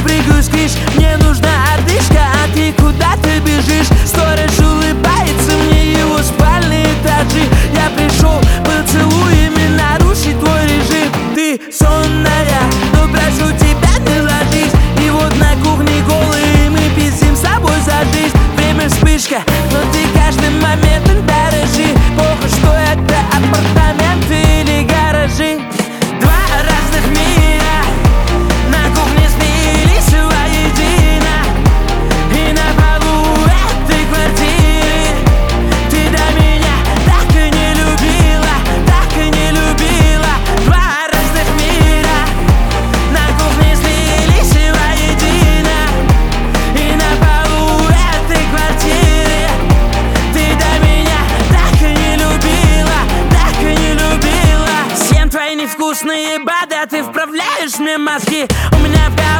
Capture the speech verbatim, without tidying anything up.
прыгаю с крыш. Мне нужна одышка, а ты куда-то бежишь. Сторож улыбается мне, его спальные этажи. Я пришел поцелуями нарушить твой режим. Ты сонная, но прошу тебя, не ложись. И вот на кухне голые мы пиздим с собой за жизнь. Время вспышка, но ты каждым моментом дорожи. Похуй, что это апартаменты или гаражи. Два разных мира на кухне слились воедино. И на полу этой квартиры ты до меня так и не любила, так и не любила. Два разных мира на кухне слились воедино. И на полу этой квартиры ты до меня так и не любила, так и не любила. Всем твои невкусные бады, а ты вправляешь мне мозги. У меня в голове